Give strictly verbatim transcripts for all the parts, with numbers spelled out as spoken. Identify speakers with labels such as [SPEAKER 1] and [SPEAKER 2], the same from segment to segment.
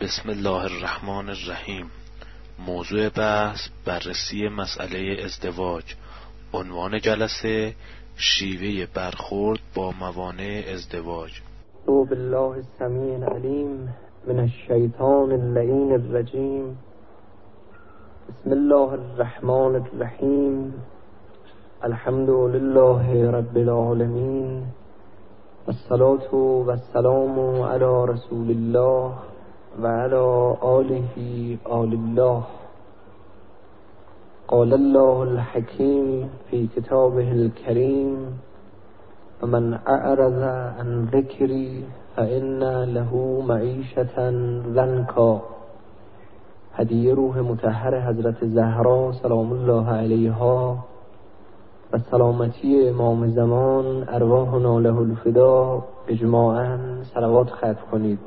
[SPEAKER 1] بسم الله الرحمن الرحیم. موضوع بحث بررسی مسئله ازدواج. عنوان جلسه شیوه برخورد با موانع ازدواج.
[SPEAKER 2] اعوذ بالله السمیع العلیم من الشیطان اللعین الرجیم. بسم الله الرحمن الرحیم. الحمد لله رب العالمین والصلاة والسلام علی رسول الله و علی آله آل الله. قال الله الحکیم فی کتابه الکریم ومن اعرض عن ذکری فإن له معیشة ضنکا. هدیه روح مطهر حضرت زهرا سلام الله علیها و سلامتی امام زمان ارواحنا له الفدا اجماعاً صلوات ختم کنید.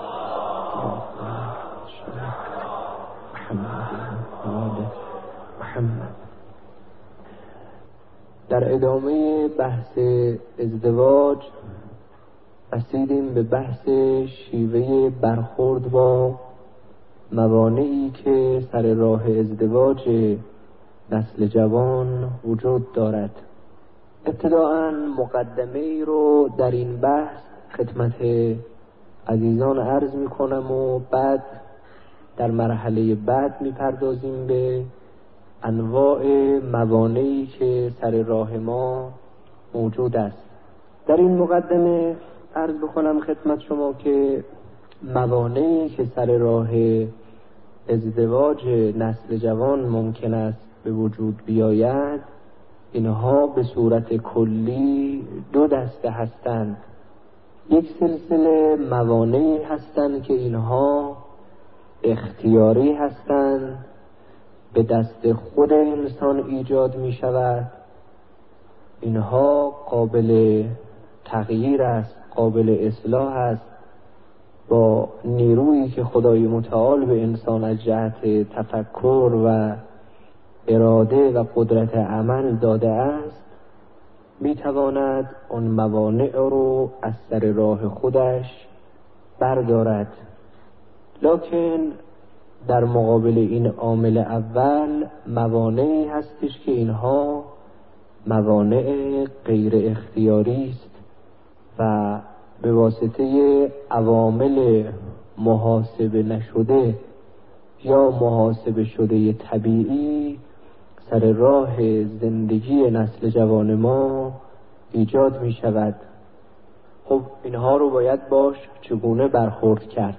[SPEAKER 2] محمد. در ادامه بحث ازدواج رسیدیم به بحث شیوه برخورد با موانعی که سر راه ازدواج نسل جوان وجود دارد. ابتداءً مقدمه ای رو در این بحث خدمت عزیزان عرض می کنم و بعد در مرحله بعد می پردازیم به انواع موانعی که سر راه ما موجود است. در این مقدمه عرض بکنم خدمت شما که موانعی که سر راه ازدواج نسل جوان ممکن است به وجود بیاید، اینها به صورت کلی دو دسته هستند. یک سلسله موانعی هستند که اینها اختیاری هستند، به دست خود انسان ایجاد می شود. اینها قابل تغییر است، قابل اصلاح است. با نیرویی که خدای متعال به انسان از جهت تفکر و اراده و قدرت عمل داده است، می تواند اون موانع رو از سر راه خودش بردارد. لکن در مقابل این عامل اول موانعی هستش که اینها موانع غیر اختیاری است و به واسطه عوامل محاسبه نشده یا محاسبه شده طبیعی سر راه زندگی نسل جوان ما ایجاد می شود. خب اینها رو باید باش چگونه برخورد کرد؟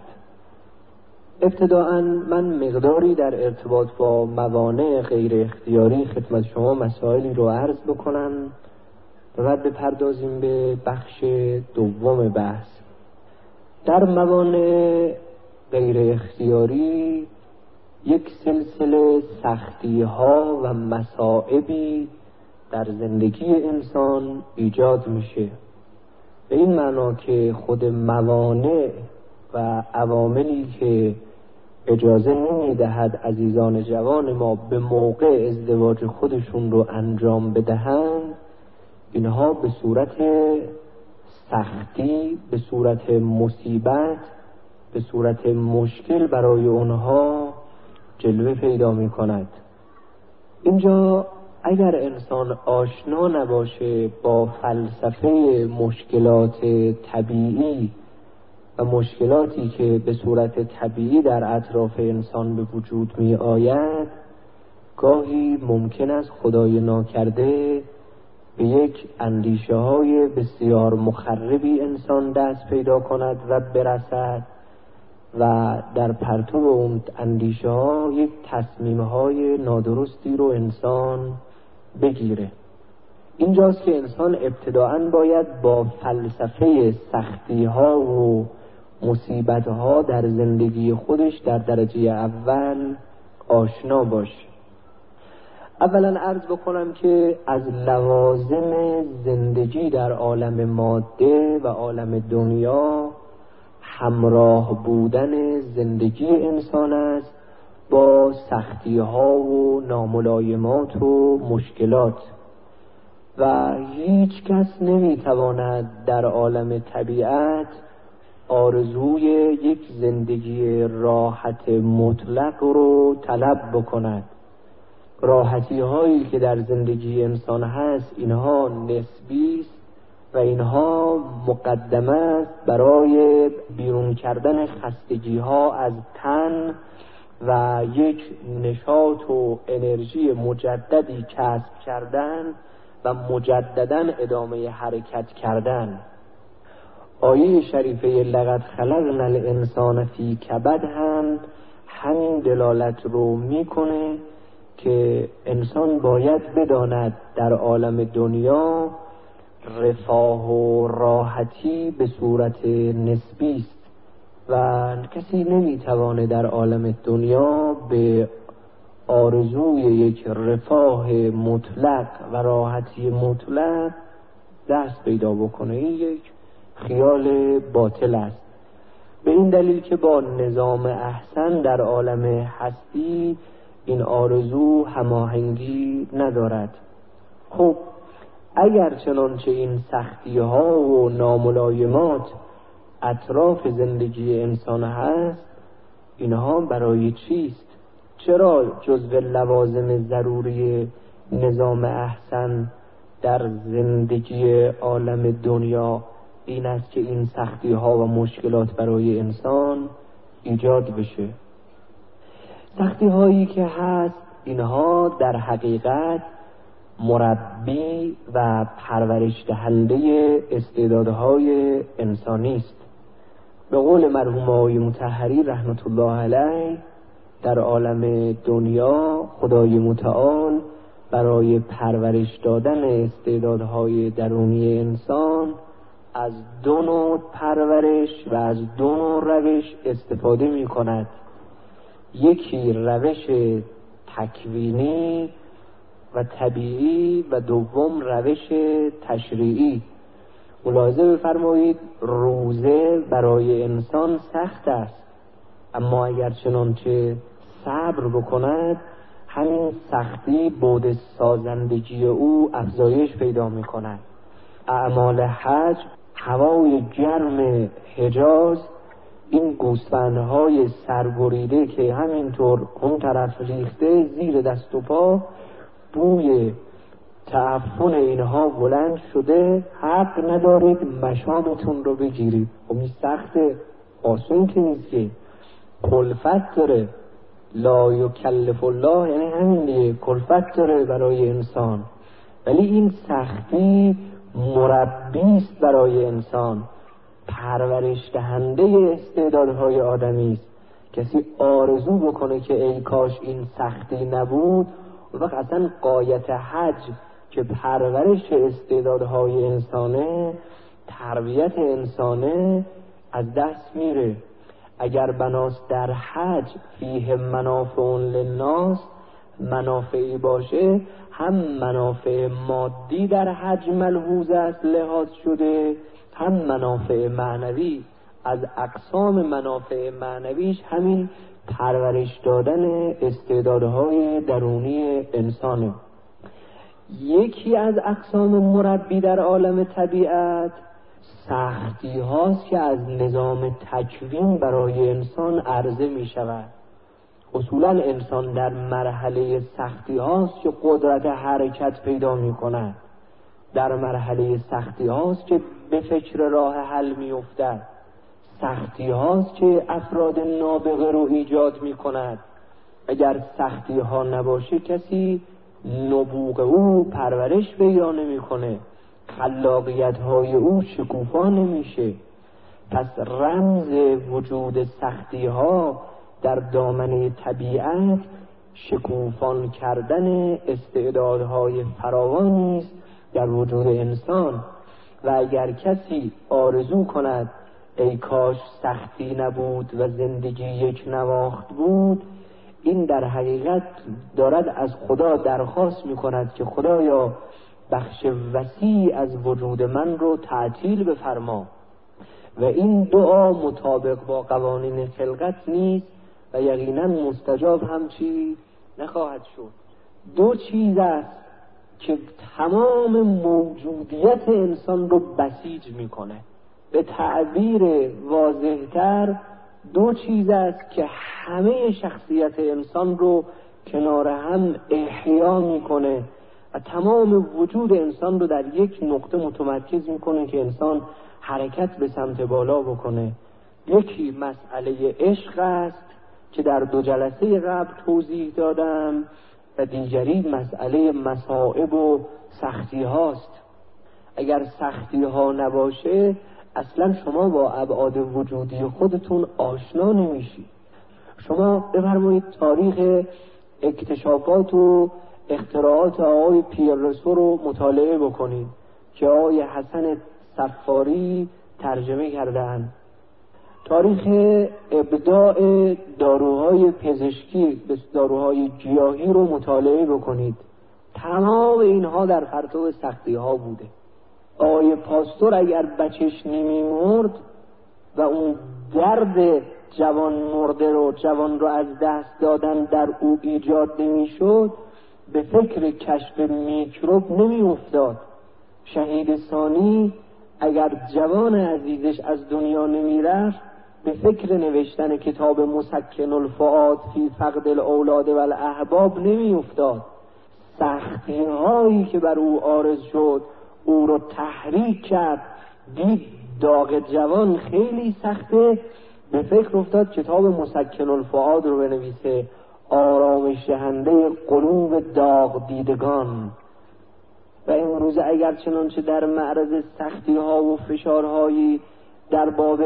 [SPEAKER 2] ابتداءً من مقداری در ارتباط با موانع غیر اختیاری خدمت شما مسائلی رو عرض بکنم و بعد بپردازیم به بخش دوم بحث. در موانع غیر اختیاری یک سلسله سختی ها و مصائبی در زندگی انسان ایجاد میشه، به این معنا که خود موانع و عواملی که اجازه نمیدهد عزیزان جوان ما به موقع ازدواج خودشون رو انجام بدهند، اینها به صورت سختی، به صورت مصیبت، به صورت مشکل برای اونها جلوه پیدا می کند. اینجا اگر انسان آشنا نباشه با فلسفه مشکلات طبیعی و مشکلاتی که به صورت طبیعی در اطراف انسان به وجود می آید، گاهی ممکن است خدای ناکرده به یک اندیشه های بسیار مخربی انسان دست پیدا کند و برسد و در پرتو اون اندیشه ها یک تصمیم های نادرستی رو انسان بگیره. اینجاست که انسان ابتداءً باید با فلسفه سختی ها و مصیبت ها در زندگی خودش در درجه اول آشنا باشه. اولا عرض بکنم که از لوازم زندگی در عالم ماده و عالم دنیا همراه بودن زندگی انسان است با سختی ها و ناملایمات و مشکلات و هیچ کس نمیتواند در عالم طبیعت آرزوی یک زندگی راحت مطلق رو طلب بکند. راحتی هایی که در زندگی انسان هست اینها نسبی است و اینها مقدمه است برای بیرون کردن خستگی ها از تن و یک نشاط و انرژی مجددی کسب کردن و مجدداً ادامه حرکت کردن. آیه شریفه لقد خلقنا الانسان فی کبد هم همین دلالت رو میکنه که انسان باید بداند در عالم دنیا رفاه و راحتی به صورت نسبی است و کسی نمیتوانه در عالم دنیا به آرزوی یک رفاه مطلق و راحتی مطلق دست پیدا بکنه. این یک خیال باطل است، به این دلیل که با نظام احسن در عالم هستی این آرزو هماهنگی ندارد. خب اگر چنانچه این سختی ها و ناملایمات اطراف زندگی انسان هست، اینها برای چیست؟ چرا جزو لوازم ضروری نظام احسن در زندگی عالم دنیا این است که این سختی ها و مشکلات برای انسان ایجاد بشه؟ سختی هایی که هست اینها در حقیقت مربی و پرورش دهنده استعدادهای انسانی است. به قول مرحوم آقای مطهری رحمت الله علیه، در عالم دنیا خدای متعال برای پرورش دادن استعدادهای درونی انسان از دو نوع پرورش و از دو نوع روش استفاده می کند. یکی روش تکوینی و طبیعی و دوم روش تشریعی. ملاحظه بفرمایید روزه برای انسان سخت است، اما اگر چنانچه صبر بکند همین سختی بود سازندگی او افزایش پیدا می کند. اعمال حج، هوای گرم حجاز، این گوسفندهای سربریده که همینطور اون طرف ریخته زیر دست و پا، بوی تعفن اینها بلند شده، حق ندارید مشامتون رو بگیرید. خب این سخت، آسون که نیست که، کلفت داره. لا یکلف الله یعنی همین دیگه، کلفت داره برای انسان. ولی این سختی مربی است برای انسان، پرورش دهنده استعدادهای آدمی است. کسی آرزو بکنه که ای کاش این سختی نبود، اون وقت اصلا غایت حج که پرورش استعدادهای انسانه، تربیت انسانه، از دست میره. اگر بناست در حج فیه منافع للناس، منافعی باشه، هم منافع مادی در حج ملحوظ است لحاظ شده، هم منافع معنوی. از اقسام منافع معنویش همین پرورش دادن استعدادهای درونی انسانه. یکی از اقسام مربی در عالم طبیعت سختی هاست که از نظام تکوین برای انسان عرضه می شود. اصولا انسان در مرحله سختی هاست که قدرت حرکت پیدا می کند، در مرحله سختی هاست که به فکر راه حل می افتد، سختی هاست که افراد نابغه رو ایجاد می کند. اگر سختی ها نباشه کسی نبوغ او پرورش پیدا نمی کنه، خلاقیت های او شکوفا نمیشه. پس رمز وجود سختی ها در دامنه طبیعت شکوفان کردن استعدادهای فراوانی است در وجود انسان. و اگر کسی آرزو کند ای کاش سختی نبود و زندگی یک نواخت بود، این در حقیقت دارد از خدا درخواست می کند که خدایا بخش وسیع از وجود من رو تعطیل بفرما. و این دعا مطابق با قوانین خلقت نیست و یقینا مستجاب هم چی نخواهد شد. دو چیز است که تمام موجودیت انسان رو بسیج میکنه. به تعبیر واضح‌تر دو چیز است که همه شخصیت انسان رو کنار هم احیا میکنه و تمام وجود انسان رو در یک نقطه متمرکز میکنه که انسان حرکت به سمت بالا بکنه. یکی مسئله عشق است که در دو جلسه قبل توضیح دادم و دیگری مسئله مصائب و سختی هاست. اگر سختی ها نباشه اصلا شما با ابعاد وجودی خودتون آشنا نمیشید. شما بفرمایید تاریخ اکتشافات و اختراعات آقای پیر رسو رو مطالعه بکنید که آقای حسن صفاری ترجمه کردن. تاریخ ابداع داروهای پزشکی، داروهای گیاهی رو مطالعه بکنید. تمام اینها در پرتو سختی ها بوده. آقای پاستور اگر بچش نمی مرد و اون درد جوان مرده رو جوان رو از دست دادن در او ایجاد نمی شد، به فکر کشف میکروب نمی افتاد. شهید ثانی اگر جوان عزیزش از دنیا نمی رفت، به فکر نوشتن کتاب مسکن الفؤاد فی فقد الاولاد و الاحباب نمی افتاد. سختی هایی که بر او عارض شد او رو تحریک کرد، دید داغ جوان خیلی سخته، به فکر افتاد کتاب مسکن الفؤاد رو بنویسه، آرامش دهنده قلوب داغ دیدگان. و امروز اگر چنانچه در معرض سختی ها و فشارهایی در باب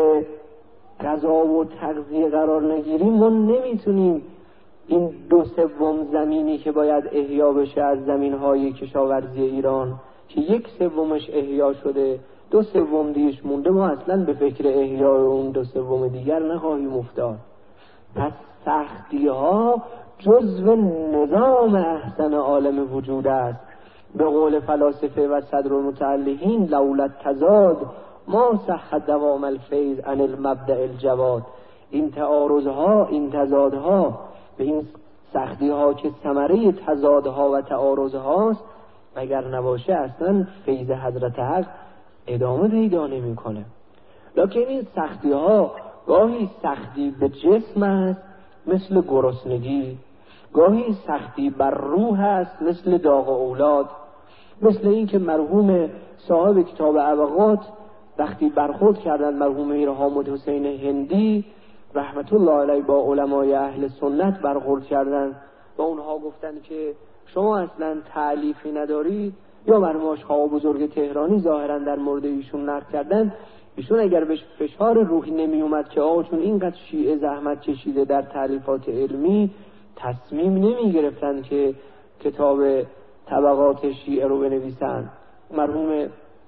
[SPEAKER 2] غذا و تغذیه قرار نگیریم، ما نمیتونیم این دو سوم زمینی که باید احیا بشه از زمینهای کشاورزی ایران که یک سومش احیا شده، دو سوم دیش مونده، ما اصلا به فکر احیای اون دو سوم دیگر نخواهیم افتاد. پس سختی ها جزو نظام احسن عالم وجود است. به قول فلاسفه و صدر المتعلقین لولا التضاد ما صح دوام الفیض عن المبدأ الجواد. این تعارضها، این تضادها به این سختی ها که ثمره تضادها و تعارضهاست، اگر نباشه اصلا فیض حضرت حق ادامه پیدا نمیکنه. لکن این سختی ها گاهی سختی به جسم است مثل گرسنگی، گاهی سختی بر روح است مثل داغ اولاد، مثل این که مرحوم صاحب کتاب ابقات وقتی برخورد کردن مرحوم میر حامد حسین هندی رحمت الله علیه با علمای اهل سنت برخورد کردن و اونها گفتن که شما اصلا تألیفی نداری، یا مرحوم آقا بزرگ تهرانی ظاهرا در مورد ایشون نقد کردن، ایشون اگر بهش فشار روحی نمی اومد که آقا چون اینقدر شیعه زحمت کشیده در تألیفات علمی، تصمیم نمی گرفتن که کتاب طبقات شیعه رو بنویسن. مرحوم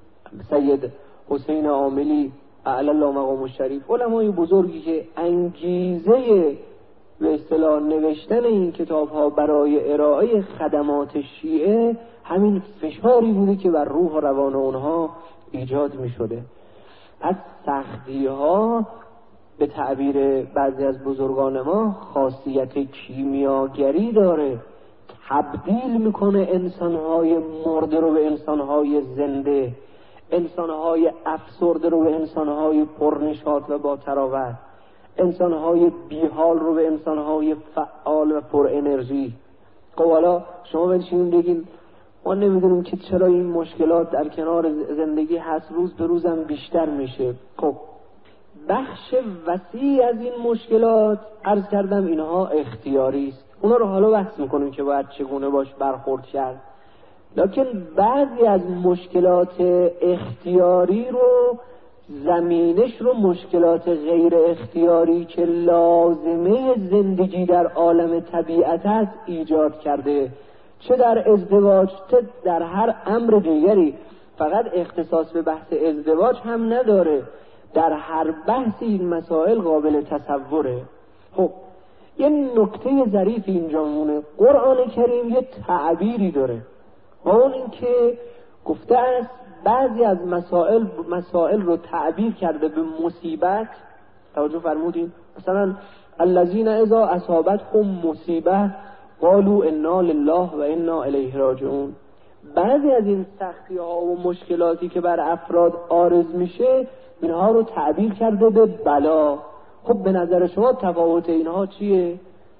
[SPEAKER 2] سید حسین عاملی اعلی الله مقام الشریف، علمای بزرگی که انگیزه به اصطلاح نوشتن این کتاب ها برای ارائه خدمات شیعه همین فشاری بوده که بر روح و روان اونها ایجاد می شده. از سختی ها به تعبیر بعضی از بزرگان ما خاصیت کیمیاگری داره، تبدیل میکنه انسانهای مرده رو به انسانهای زنده، انسانهای افسرده رو به انسانهای پرنشاط و با تراوت، انسانهای بیحال رو به انسانهای فعال و پر انرژی. خب حالا شما بنشینیم بگین ما نمیدونیم که چرا این مشکلات در کنار زندگی هست، روز به روزم بیشتر میشه. خب بخش وسیع از این مشکلات عرض کردم اینها اختیاری است، اونا رو حالا بحث میکنیم که باید چگونه باش برخورد کرد. لکن بعضی از مشکلات اختیاری رو زمینش رو مشکلات غیر اختیاری که لازمه زندگی در عالم طبیعت است ایجاد کرده، چه در ازدواج چه در هر امر دیگری. فقط اختصاص به بحث ازدواج هم نداره، در هر بحثی این مسائل قابل تصوره. خب یه نکته ظریف اینجا مونه، قرآن کریم یه تعبیری داره، اون این که گفته است بعضی از مسائل مسائل رو تعبیر کرده به مصیبت. توجه فرمودین؟ مثلا الذین اذا اصابتهم مصیبه قالوا انا لله و انا الیه راجعون. بعضی از این سختی ها و مشکلاتی که بر افراد عارض میشه اینها رو تعبیر کرده به بلا. خب به نظر شما تفاوت اینها چیه؟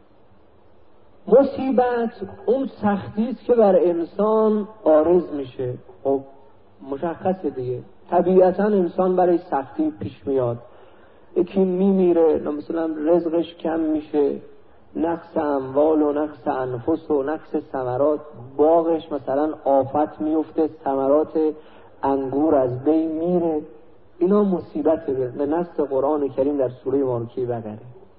[SPEAKER 2] مصیبت اون سختی است که بر انسان عارض میشه. خب مشخصه دیگه، طبیعتا انسان برای سختی پیش میاد. یکی میمیره، مثلا رزقش کم میشه، نقص اموال و نقص انفس و نقص ثمرات، باغش مثلا آفت میفته، ثمرات انگور از بین میره. اینا مصیبته به نص قرآن کریم در سوره مالکی وغیره.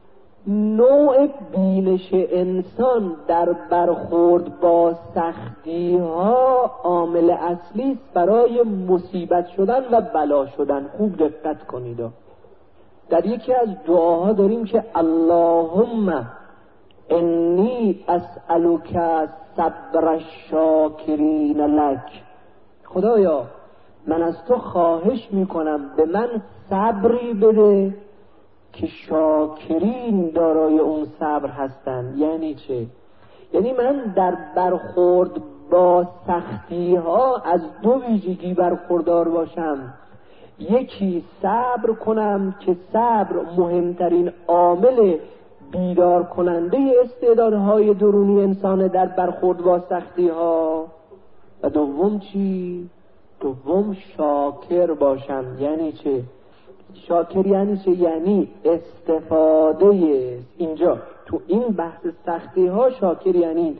[SPEAKER 2] نوع بینش انسان در برخورد با سختی ها عامل اصلی است برای مصیبت شدن و بلا شدن. خوب دقت کنید. در یکی از دعاها داریم که اللهم انی اسألک صبر الشاکرین لک. خدایا من از تو خواهش میکنم به من صبری بده که شاکرین دارای اون صبر هستند. یعنی چه؟ یعنی من در برخورد با سختی ها از دو ویژگی برخوردار باشم. یکی صبر کنم که صبر مهمترین عامل بیدار کننده استعدادهای درونی انسان در برخورد با سختی ها. و دوم چی؟ دوم شاکر باشم. یعنی چه؟ شاکر یعنی چه؟ یعنی استفاده. اینجا تو این بحث سختی ها شاکر یعنی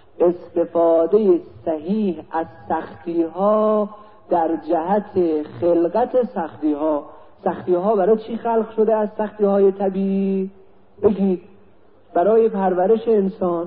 [SPEAKER 2] استفاده صحیح از سختی ها در جهت خلقت سختی ها. سختی ها برای چی خلق شده؟ از سختی های طبیعی بگید برای پرورش انسان.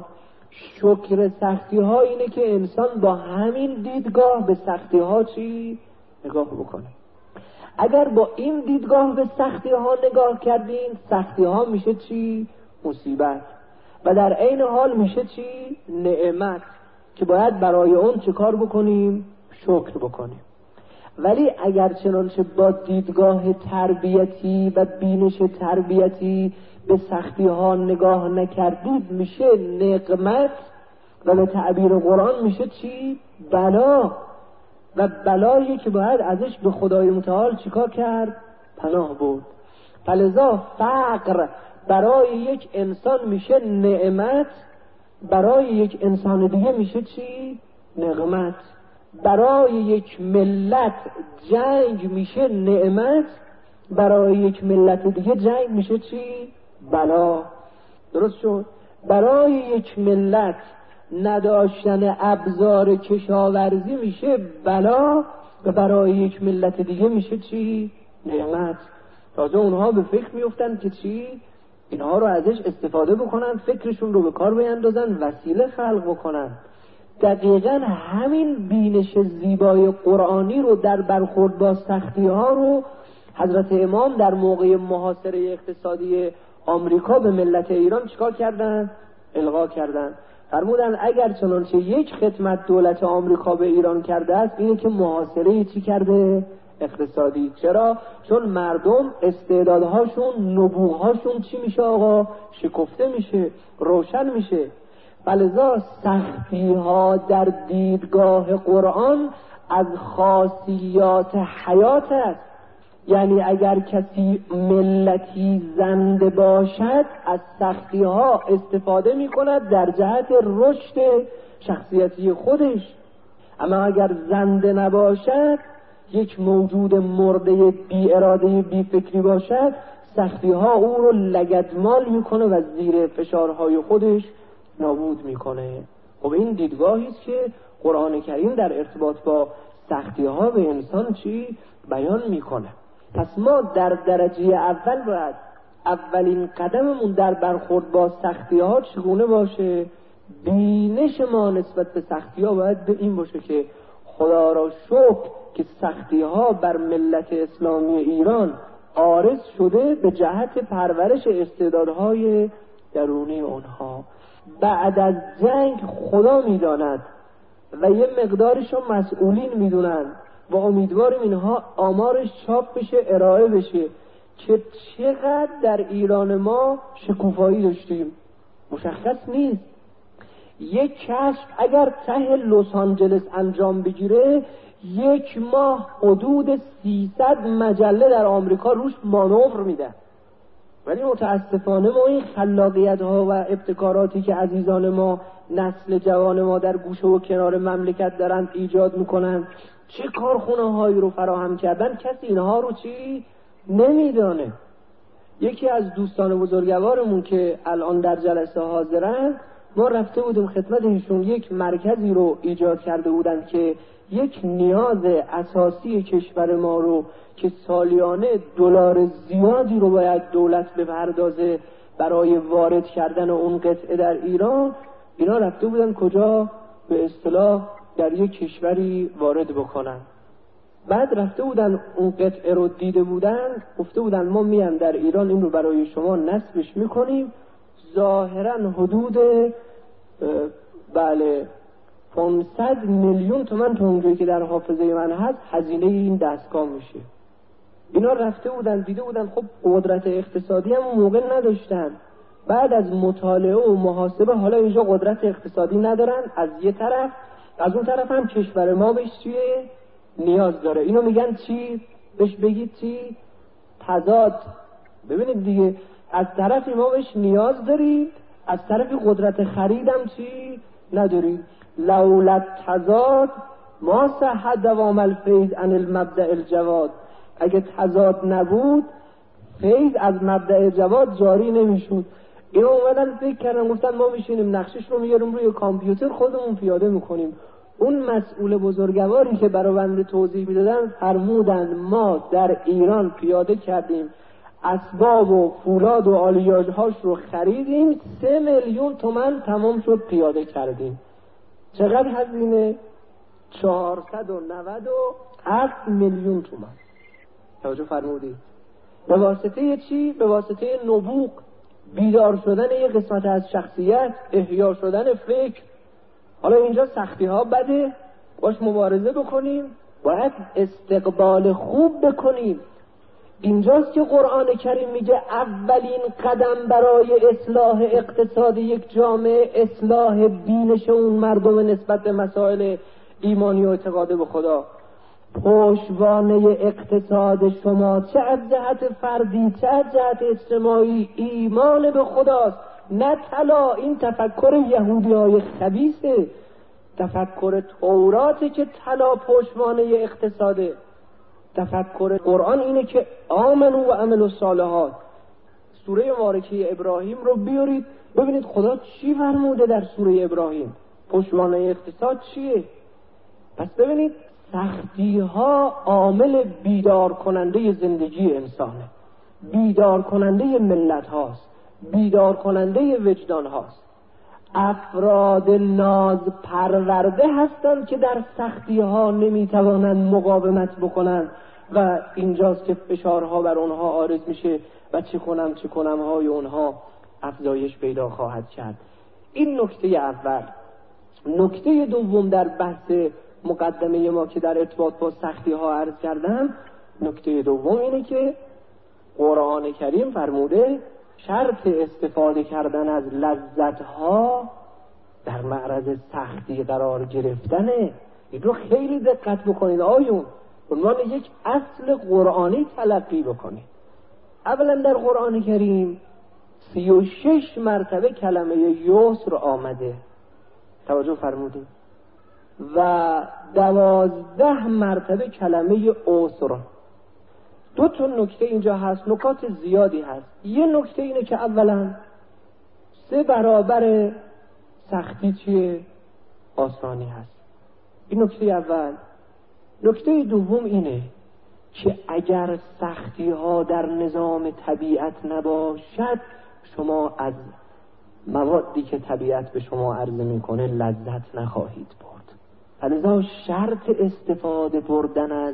[SPEAKER 2] شکر سختی ها اینه که انسان با همین دیدگاه به سختی ها چی؟ نگاه بکنه. اگر با این دیدگاه به سختی ها نگاه کردین، سختی ها میشه چی؟ مصیبت. و در عین حال میشه چی؟ نعمت که باید برای اون چه کار بکنیم؟ شکر بکنیم. ولی اگر چنانچه با دیدگاه تربیتی و بینش تربیتی به سختی ها نگاه نکردید، میشه نقمت. و به تعبیر قرآن میشه چی؟ بلا. و بلایی که باید ازش به خدای متعال چیکار کرد؟ پناه برد. فلذا فقر برای یک انسان میشه نعمت، برای یک انسان دیگه میشه چی؟ نقمت. برای یک ملت جنگ میشه نعمت، برای یک ملت دیگه جنگ میشه چی؟ بلا. درست شد؟ برای یک ملت نداشتن ابزار کشاورزی میشه بلا و برای یک ملت دیگه میشه چی؟ نعمت. تازه اونها به فکر میفتن که چی؟ اینها رو ازش استفاده بکنن، فکرشون رو به کار بیندازن، وسیله خلق بکنن. دقیقا همین بینش زیبای قرآنی رو در برخورد با سختی ها رو حضرت امام در موقع محاصره اقتصادی آمریکا به ملت ایران چیکار کردن؟ القا کردن. فرمودن اگر چنانچه یک خدمت دولت آمریکا به ایران کرده است اینه که محاصره چی کرده؟ اقتصادی. چرا؟ چون مردم استعدادهاشون، نبوغهاشون چی میشه آقا؟ شکفته میشه، روشن میشه. فلذا سختی ها در دیدگاه قرآن از خاصیات حیات است. یعنی اگر کسی ملتی زنده باشد از سختی ها استفاده می کند در جهت رشد شخصیتی خودش. اما اگر زنده نباشد، یک موجود مرده بی اراده بی فکری باشد، سختی ها او رو لگدمال می کنه و زیر فشارهای خودش نابود می کنه. خب این دیدگاهی است که قرآن کریم در ارتباط با سختی ها به انسان چی بیان می کنه. پس ما در درجه اول باید اولین قدممون در برخورد با سختی ها چگونه باشه؟ بینش ما نسبت به سختی ها باید به این باشه که خدا را شکر که سختی ها بر ملت اسلامی ایران عارض شده به جهت پرورش استعدادهای درونی اونها. بعد از جنگ خدا میداند و یه مقدارشون مسئولین میدونن و امیدواریم اینها آمارش چاپ بشه، ارائه بشه که چقدر در ایران ما شکوفایی داشتیم. مشخص نیست. یک کشف اگر ته لس آنجلس انجام بگیره یک ماه حدود سیصد مجله در آمریکا روش مانور میدن. ولی متاسفانه ما این خلاقیت ها و ابتکاراتی که عزیزان ما، نسل جوان ما در گوشه و کنار مملکت دارن ایجاد میکنن، چه کارخونه هایی رو فراهم کردن، کسی اینها رو چی نمیدانه. یکی از دوستان بزرگوارمون که الان در جلسه حاضرن، ما رفته بودیم خدمتشون، یک مرکزی رو ایجاد کرده بودند که یک نیاز اساسی کشور ما رو که سالیانه دلار زیادی رو باید دولت بپردازه برای وارد کردن اون قطعه در ایران، اینا رفته بودن کجا؟ به اصطلاح در یک کشوری وارد بکنن. بعد رفته بودن اون قطعه رو دیده بودن، گفته بودن ما میان در ایران این رو برای شما نصبش میکنیم، ظاهرا حدود بله پانصد میلیون تومان تا اونجایی که در حافظه من هست هزینه این دستگاه میشه. اینا رفته بودن دیده بودن، خب قدرت اقتصادی هم اون موقع نداشتن. بعد از مطالعه و محاسبه حالا اینجا قدرت اقتصادی ندارن از یه طرف، از اون طرف هم کشور ما بهش چیه نیاز داره. اینو میگن چی؟ بهش بگید چی؟ تضاد. ببینید دیگه، از طرفی ما بهش نیاز داریم، از طرفی قدرت خریدم چی نداریم. لولا تضاد ما صح دوام الفیض عن المبدأ الجواد. اگه تضاد نبود فیض از مبدأ جواد جاری نمیشد. اینا اومدن فکر کردن، گفتن ما میشینیم نقشش رو میاریم روی کامپیوتر خودمون پیاده میکنیم. اون مسئول بزرگواری که برای بنده توضیح میدادن فرمودن ما در ایران پیاده کردیم، اسباب و فولاد و آلیاژهاش رو خریدیم، سه میلیون تومان تمام شد پیاده کردیم. چقدر هزینه؟ چهارصد و نود و هفت میلیون تومان. توجه فرمودید؟ به واسطه چی؟ به واسطه نبوغ، بیدار شدن یک قسمت از شخصیت، احیا شدن فکر. حالا اینجا سختی ها بده، باش مبارزه بکنیم، باید استقبال خوب بکنیم. اینجاست که قرآن کریم میگه اولین قدم برای اصلاح اقتصاد یک جامعه اصلاح بینش اون مردم نسبت به مسائل ایمانی و اعتقاد به خدا. پشتوانه اقتصاد شما چه از جهت فردی چه از جهت اجتماعی ایمان به خداست، نه طلا. این تفکر یهودی های خبیثه، تفکر توراته که طلا پشتوانه اقتصاده. تفکر قرآن اینه که آمنو و عملوا الصالحات. سوره مبارکه ابراهیم رو بیارید ببینید خدا چی فرموده در سوره ابراهیم. پشتوانه اقتصاد چیه؟ پس ببینید سختی ها عامل بیدار کننده زندگی انسانه، بیدار کننده ملت هاست، بیدار کننده وجدان هاست. افراد ناز پرورده هستند که در سختی ها نمیتوانند مقاومت بکنند و اینجاست که فشارها بر اونها عارض میشه و چه کنم چه کنم های اونها افزایش پیدا خواهد کرد. این نکته اول. نکته دوم در بحث مقدمه ما که در ارتباط با سختی ها عرض کردم، نکته دوم اینه که قرآن کریم فرموده شرط استفاده کردن از لذت ها در معرض سختی قرار گرفتنه. این رو خیلی دقت بکنید آیون، عنوان یک اصل قرآنی تلقی بکنید. اولا در قرآن کریم سی و شش مرتبه کلمه یسر آمده، توجه فرمودید، و دوازده مرتبه کلمه عسر. دو تا نکته اینجا هست، نکات زیادی هست. یه نکته اینه که اولا سه برابر سختی چیه؟ آسانی هست. این نکته اول. نکته دوم اینه که اگر سختی ها در نظام طبیعت نباشد شما از موادی که طبیعت به شما عرضه میکنه لذت نخواهید برد. لذا شرط استفاده بردن از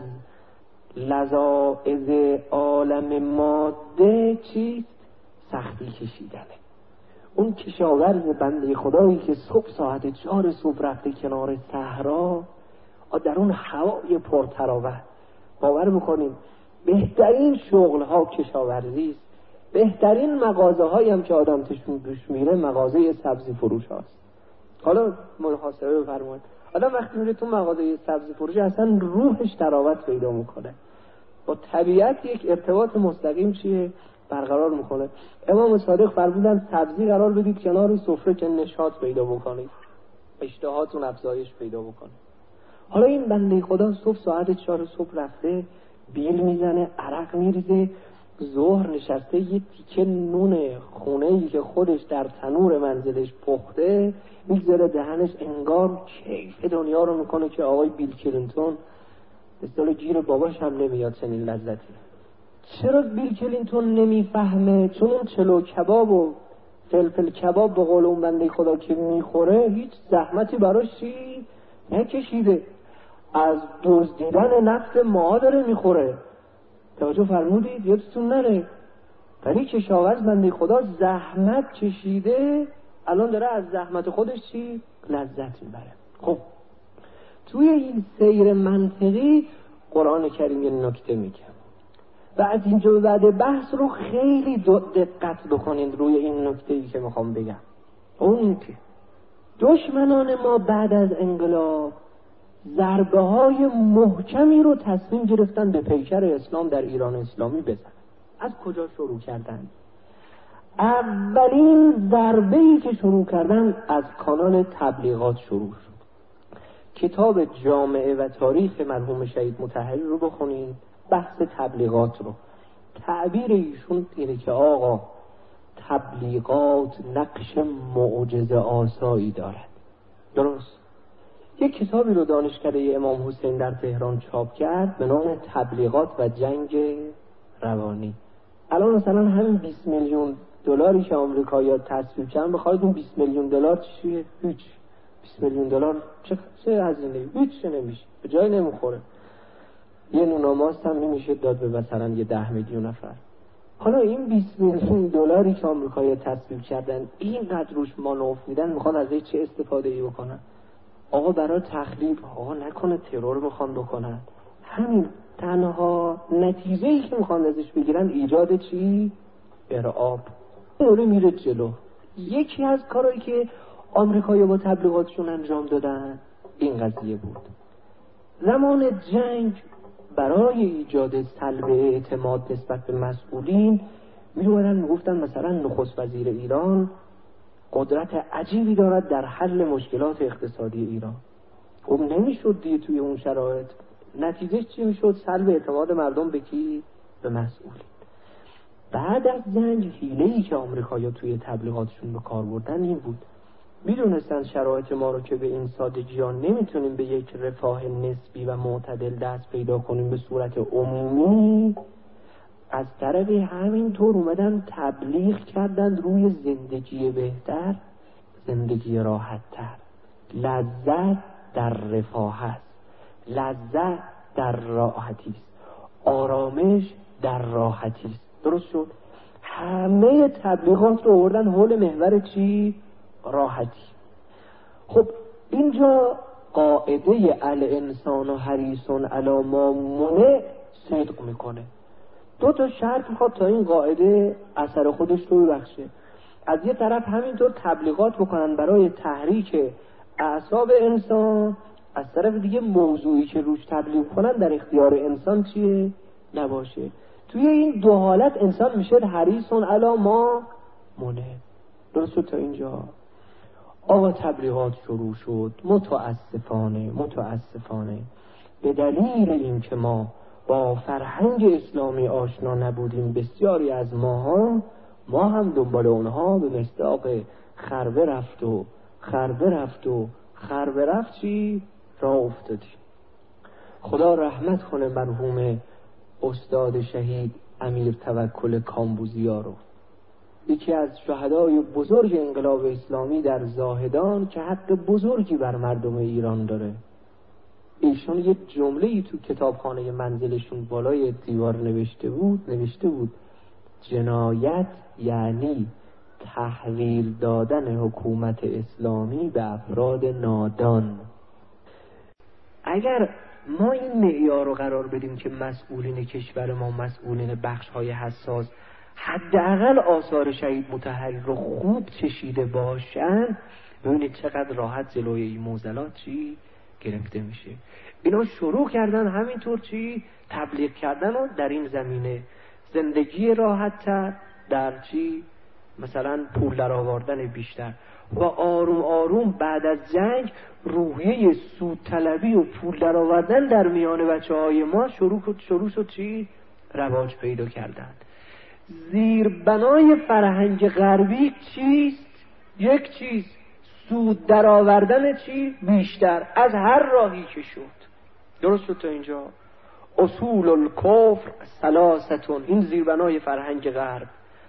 [SPEAKER 2] لذائذ عالم ماده چیست؟ سختی کشیدنه. اون کشاورز بنده خدایی که صبح ساعت چهار صبح رفته کنار صحرا در اون هوای پرتراوت، باور بکنیم بهترین شغل ها کشاورزی است. بهترین مغازه هایی هم که آدم توش میره مغازه سبزی فروش هاست. حالا محاسبه بفرمایید آدم وقتی میره تو مغازه سبزی فروشی اصلا روحش تراوت پیدا میکنه، با طبیعت یک ارتباط مستقیم چیه برقرار میکنه. امام صادق فرمودن سبزی قرار بدید کنار سفره که نشاط پیدا بکنید، اشتهاتون افزایش پیدا بکنه. حالا این بنده خدا صبح ساعت چهار صبح رفته بیل میزنه، عرق میریزه، ظهر نشسته یه تیکه نون خونه‌ای که خودش در تنور منزلش پخته میگذاره دهنش، انگار کیف دنیا رو میکنه که آقای بیل کلینتون مثل گیر باباش هم نمیاد چنین لذتی. چرا بیل کلینتون نمیفهمه؟ چون اون چلو کباب و فلفل کباب به قول اون بنده خدا که میخوره هیچ زحمتی براش چی نکشیده، از دزدیدن نفس ما داره میخوره. توجه فرمودید؟ یادتون نره، ولی کشاورز بنده خدا زحمت کشیده، الان داره از زحمت خودش چی لذت میبره. خب توی این سیر منطقی قرآن کریم یه نکته میگه و از اینجا به بعد بحث رو خیلی دقت بکنید روی این نکته‌ای که میخوام بگم. اون این که دشمنان ما بعد از انقلاب ضربه های محکمی رو تصمیم گرفتن به پیکر اسلام در ایران اسلامی بزنن. از کجا شروع کردن؟ اولین ضربه‌ای که شروع کردن از کانال تبلیغات شروع شد. کتاب جامعه و تاریخ مرحوم شهید مطهری رو بخونید، بحث تبلیغات رو. تعبیر ایشون اینه که آقا تبلیغات نقش معجزه آسایی دارد. درست؟ یک کتابی رو دانشکده امام حسین در تهران چاپ کرد به نام تبلیغات و جنگ روانی. الان مثلا همین بیست میلیون دلاری که آمریکایی‌ها تصویب کردن، بخواید اون بیست میلیون دلار چیه؟ هیچ. بیست میلیون دلار چه چه هزینه‌ای؟ هیچ نمیشه، به جای نمیخوره. یه نوناماست هم نمیشه داد به مثلا یه ده میلیون نفر. حالا این بیست میلیون دلاری که آمریکایی‌ها تصویب کردن، اینقدر روش مانور میدن، میخوان ازش چه استفاده‌ای بکنن؟ آقا برای تخریب، آقا نکنه ترور میخوان بکنن. همین تنها نتیجه‌ای که میخوان ازش بگیرن ایجاد چی؟ ارعاب. اون میره جلو. یکی از کارهایی که آمریکایی‌ها با تبلیغاتشون انجام دادن این قضیه بود. زمان جنگ برای ایجاد سلب اعتماد نسبت به مسئولین میومدن میگفتن مثلا نخست وزیر ایران قدرت عجیبی دارد در حل مشکلات اقتصادی ایران. خب نمیشد دیگه توی اون شرایط. نتیجه چی میشد؟ سلب اعتماد مردم به کی؟ به مسئولین. بعد از جنگ حیله‌ای که آمریکایی‌ها توی تبلیغاتشون به کار بردن این بود، میدونستن شرایط ما رو که به این سادگی ها نمیتونیم به یک رفاه نسبی و معتدل دست پیدا کنیم به صورت عمومی، از طرف همین طور اومدن تبلیغ کردن روی زندگی بهتر، زندگی راحت تر. لذت در رفاه است، لذت در راحتی است، آرامش در راحتی است. درست شد؟ همه تبلیغات رو آوردن حول محور چی؟ راحتی. خب اینجا قاعده الانسان و حریصون علی ما منع صدق میکنه. دو تا شرط میخواد تا این قاعده اثر خودش رو ببخشه. از یه طرف همینطور تبلیغات بکنن برای تحریک اعصاب انسان، از طرف دیگه موضوعی که روش تبلیغ کنن در اختیار انسان چیه؟ نباشه. توی این دو حالت انسان میشه حریصون علی ما منع. درست تا اینجا؟ آقا تبلیغات شروع شد. متاسفانه متاسفانه به دلیل این که ما با فرهنگ اسلامی آشنا نبودیم، بسیاری از ماها ما هم دنبال اونها به مصداق خربه رفت و خربه رفت و خربه رفت چی؟ راه افتادیم. خدا رحمت کنه مرحوم استاد شهید امیر توکل کامبوزیا رو، یکی از شهدای بزرگ انقلاب اسلامی در زاهدان که حق بزرگی بر مردم ایران داره. ایشون یک جمله‌ای تو کتابخانه منزلشون بالای دیوار نوشته بود نوشته بود جنایت یعنی تحویل دادن حکومت اسلامی به افراد نادان. اگر ما این معیار رو قرار بدیم که مسئولین کشور ما، مسئولین بخش‌های حساس، حداقل آثار شهید مطهری رو خوب چشیده باشن، ببینید چقدر راحت جلوی این معضلات چی گرفته میشه. اینا شروع کردن همینطور چی تبلیغ کردن و در این زمینه زندگی راحت تر در چی مثلا پول در آوردن بیشتر و آروم آروم بعد از جنگ روحیه سود طلبی و پول در آوردن در میان بچه های ما شروع شروع شد چی رواج پیدا کردن. زیربنای فرهنگ غربی چیست؟ یک چیز سود در آوردن چی بیشتر از هر راهی که شد. درست شد تا اینجا؟ اصول الکفر ثلاثتون، این زیربنای فرهنگ غرب،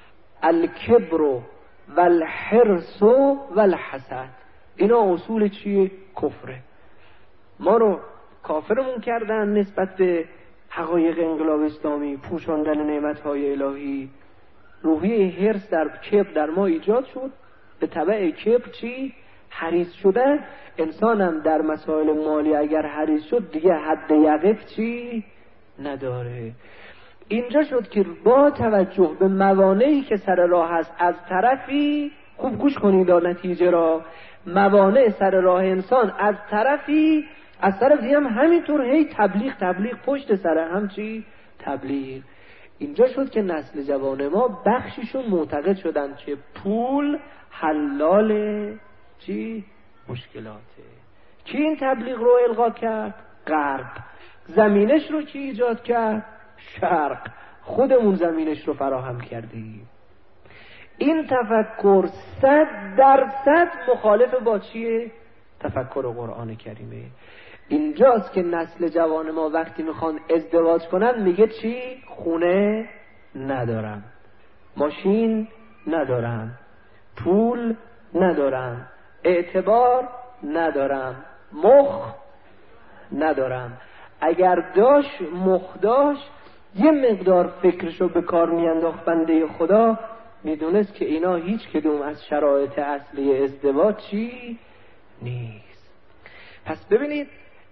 [SPEAKER 2] الکبر والحرص والحسد. اینا اصول چیه؟ کفره. ما رو کافرمون کردن نسبت به حقایق انقلاب اسلامی، پوشاندن نعمتهای الهی. روحیه حرص در کبر در ما ایجاد شد، به تبع کبر چی؟ حریص شدن. انسانم در مسائل مالی اگر حریص شد دیگه حد یقف چی؟ نداره. اینجا شد که با توجه به موانعی که سر راه هست از طرفی، خوب گوش کنید نتیجه را، موانع سر راه انسان از طرفی، از طرفی هم همینطور هی تبلیغ تبلیغ پشت سر هم چی؟ تبلیغ. اینجا شد که نسل جوان ما بخشیشون معتقد شدن که پول حلال چی؟ مشکلاته. کی این تبلیغ رو القا کرد؟ غرب. زمینش رو چی ایجاد کرد؟ شرق. خودمون زمینش رو فراهم کردیم. این تفکر صد درصد مخالف با چیه؟ تفکر قرآن کریمه. اینجاست که نسل جوان ما وقتی میخوان ازدواج کنن میگه چی؟ خونه ندارم، ماشین ندارم، پول ندارم، اعتبار ندارم، مخ ندارم. اگر داشت مخ داشت یه مقدار فکرشو به کار میانداخت بنده خدا، میدونست که اینا هیچ کدوم از شرایط اصلی ازدواج چی نیست. پس ببینید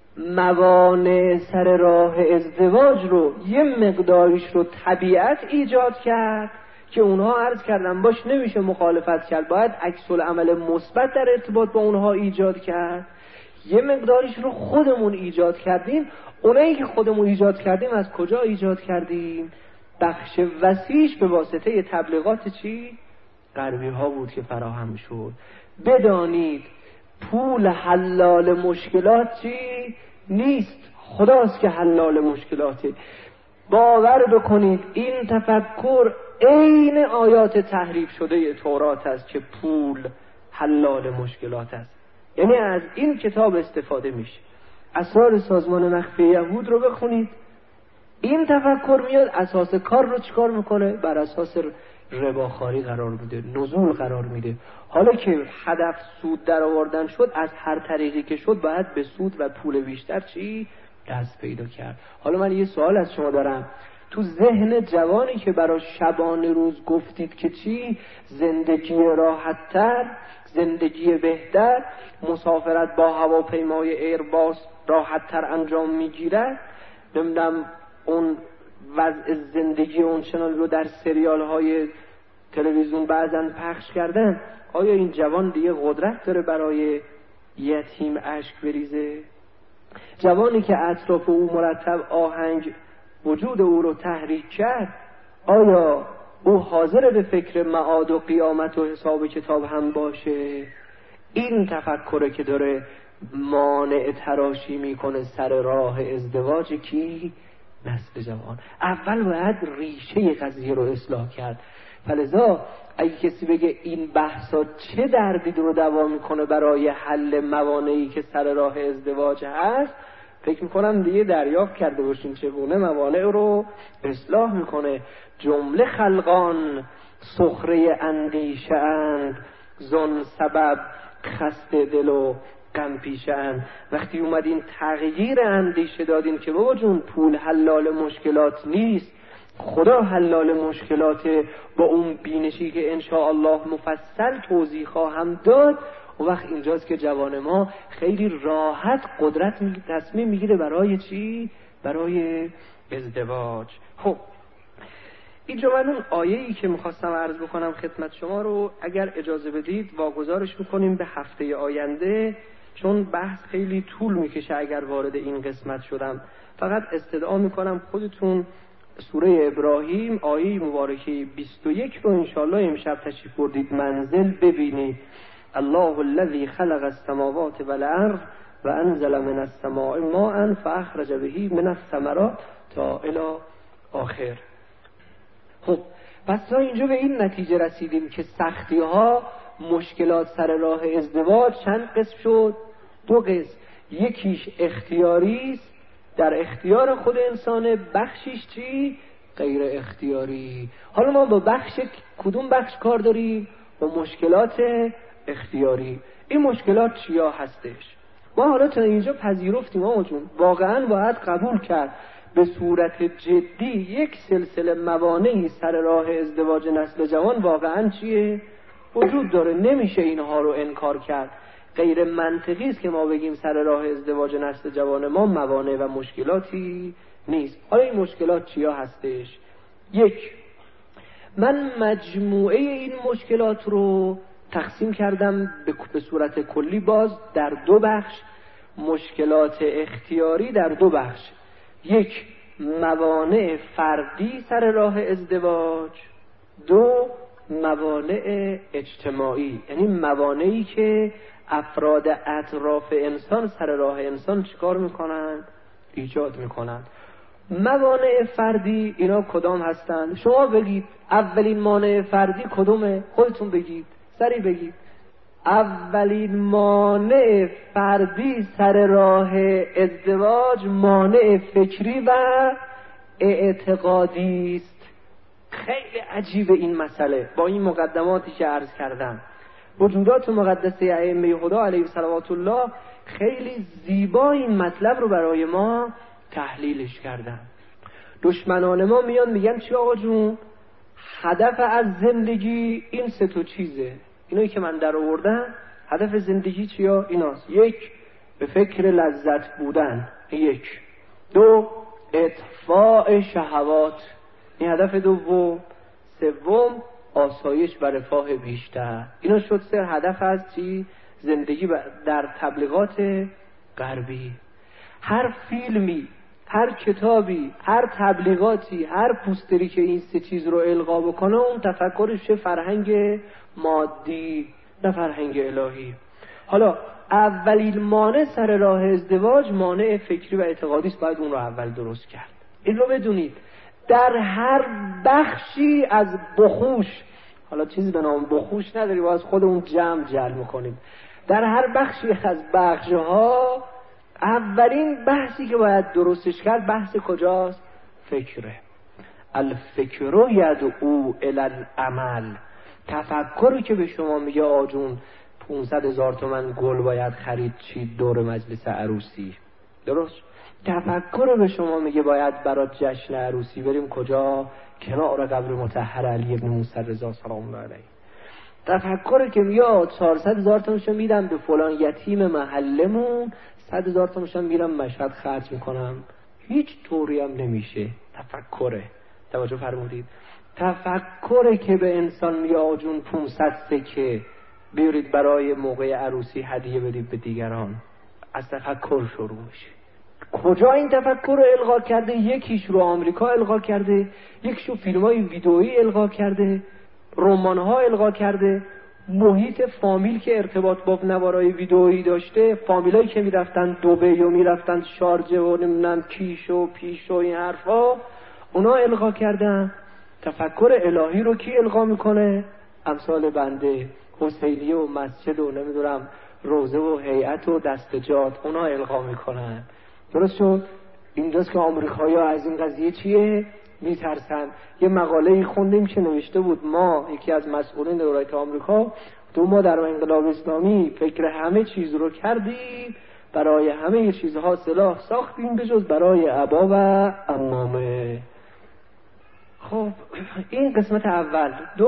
[SPEAKER 2] موانع سر راه ازدواج رو یه مقداریش رو طبیعت ایجاد کرد که اونها عرض کردن باش نمیشه مخالفت کرد، باید عکس العمل مثبت در ارتباط با اونها ایجاد کرد. یه مقداریش رو خودمون ایجاد کردیم. اونایی که خودمون ایجاد کردیم از کجا ایجاد کردیم؟ بخش وسیعش به واسطه تبلیغات چی؟ غربی ها بود که فراهم شد. بدانید پول حلال مشکلات چی؟ نیست، خداست که حلال مشکلاته. باور بکنید این تفکر عین آیات تحریف شده تورات است که پول حلال مشکلات است. یعنی از این کتاب استفاده میشه. اسرار سازمان مخفی یهود رو بخونید، این تفکر میاد اساس کار رو چیکار میکنه؟ بر اساس رباخواری قرار میده، نزول قرار میده. حالا که هدف سود در آوردن شد، از هر طریقی که شد باید به سود و پول بیشتر چی؟ دست پیدا کرد. حالا من یه سوال از شما دارم، تو ذهن جوانی که برای شبانه روز گفتید که چی؟ زندگی راحت‌تر، زندگی بهتر، مسافرت با هواپیمای ایرباس راحت‌تر انجام میگیرد، نمیدونم اون وضع زندگی اون چنان رو در سریال های تلویزیون بعضن پخش کردن، آیا این جوان دیگه قدرت داره برای یتیم اشک بریزه؟ جوانی که اطراف او مرتب آهنگ وجود او رو تحریک کرد، آیا او حاضر به فکر معاد و قیامت و حساب کتاب هم باشه؟ این تفکره که داره مانع تراشی میکنه سر راه ازدواج کی؟ نسل جوان. اول باید ریشه قضیه رو اصلاح کرد. فلذا اگه کسی بگه این بحثا چه دردی رو دوا میکنه برای حل موانعی که سر راه ازدواج هست، فکر میکنم دیگه دریافت کرده باشین چگونه موانع رو اصلاح میکنه. جمله خلقان سخره اندیشه اند، زن سبب خسته دل و غم پیشه اند. وقتی اومدین تغییر اندیشه دادین که بابا جون پول حلال مشکلات نیست، خدا حلال مشکلاته، با اون بینشی که انشاءالله مفصل توضیح خواهم داد، و وقت اینجاست که جوان ما خیلی راحت قدرت می... تصمیم میگیره برای چی؟ برای ازدواج. خب اینجا من اون آیه‌ای که میخواستم عرض بکنم خدمت شما رو اگر اجازه بدید واگذارش میکنیم به هفته آینده چون بحث خیلی طول میکشه اگر وارد این قسمت شدم. فقط استدعا میکنم خودتون سوره ابراهیم آیه مبارکه بیست و یک رو انشاءالله امشب تشریف بردید منزل ببینید. الله الذی خلق السماوات والارض و انزل من السماء ماء فاخرج به من الثمرات تا الی آخر. خب پس ما اینجا به این نتیجه رسیدیم که سختی ها، مشکلات سر راه ازدواج چند قسم شد؟ دو قسم. یکیش اختیاری است، در اختیار خود انسانه، بخشیش چی؟ غیر اختیاری. حالا ما با بخش کدوم بخش کار داریم؟ با مشکلات اختیاری. این مشکلات چیا هستش؟ ما حالا تا اینجا پذیرفتیم آقا جون، واقعا باید قبول کرد به صورت جدی یک سلسله موانعی سر راه ازدواج نسل جوان واقعا چیه؟ وجود داره، نمیشه اینها رو انکار کرد. غیر منطقی است که ما بگیم سر راه ازدواج نسل جوان ما موانع و مشکلاتی نیست. حالا این مشکلات چیا هستش؟ یک، من مجموعه این مشکلات رو تقسیم کردم به صورت کلی باز در دو بخش. مشکلات اختیاری در دو بخش. یک، موانع فردی سر راه ازدواج. دو، موانع اجتماعی، یعنی موانعی که افراد اطراف انسان سر راه انسان چیکار میکنند؟ ایجاد میکنند. موانع فردی اینا کدام هستند؟ شما بگید اولین مانع فردی کدومه؟ خودتون بگید، سری بگید. اولین مانع فردی سر راه ازدواج مانع فکری و اعتقادی است. خیلی عجیب این مسئله با این مقدماتی که عرض کردم. وجودات مقدسه ائمه خدا علیهم صلوات الله خیلی زیبا این مطلب رو برای ما تحلیلش کردن. دشمنان ما میان میگن چی آقا جون؟ هدف از زندگی این سه تا چیزه. اینایی که من در آوردم هدف زندگی چیا؟ ایناست. یک، به فکر لذت بودن. یک. دو، اطفاء شهوات. این هدف دوم. سوم، آسایش و رفاه بیشتر. اینا شد سه هدف از چی؟ زندگی در تبلیغات غربی. هر فیلمی، هر کتابی، هر تبلیغاتی، هر پوستری که این سه چیز رو القا بکنه اون تفکرش فرهنگ مادی نه فرهنگ الهی. حالا اولین مانع سر راه ازدواج مانع فکری و اعتقادی است، باید اون رو اول درست کرد. این رو بدونید در هر بخشی از بخوش، حالا چیزی به نام بخوش نداری، باید خودمون جمع جل میکنیم. در هر بخشی از بخشها اولین بحثی که باید درستش کرد بحث کجاست؟ فکره. الفکر یدعو الی العمل. تفکری که به شما میگه آجون پونصد هزار تومن گل باید خرید چی دور مجلس عروسی، درست؟ تفکر به شما میگه باید برای جشن عروسی بریم کجا؟ کنار قبر مطهر علی ابن موسی رضا سلام الله علیه. تفکر که میگه چهارصد هزار تومنشو میدم به فلان یتیم محلمون، صد هزار تومنشو میرم مشهد خرج میکنم. هیچ طوری هم نمیشه. تفکره. توجه فرمودید؟ تفکره که به انسان میگه آجون پونصد سکه بیارید برای موقع عروسی هدیه بدید به دیگران. از تفکر شروع میشه. کجا این تفکر رو القا کرده؟ یکیش رو آمریکا القا کرده، یکیش رو فیلم‌های ویدئویی القا کرده، رمان‌ها القا کرده. محیط فامیل که ارتباط با نوارای ویدئویی داشته، فامیلایی که میرفتن دبی و میرفتن شارجه و نمیدونم کیش و پیش و این حرفا، اونا القا کردن. تفکر الهی رو کی القا میکنه؟ امثال بنده، حسینیه و مسجد و نمیدونم روزه و هیئت و دستجات، اونا القا میکنن. درست شد؟ اینجاست که آمریکایی‌ها از این قضیه چیه؟ میترسن. یه مقاله‌ای خوندیم که نوشته بود ما یکی از مسئولین دولت آمریکا دو ما در انقلاب اسلامی فکر همه چیز رو کردیم، برای همه چیزها سلاح ساختیم به جز برای عبا و عمامه. خب این قسمت اول. دو،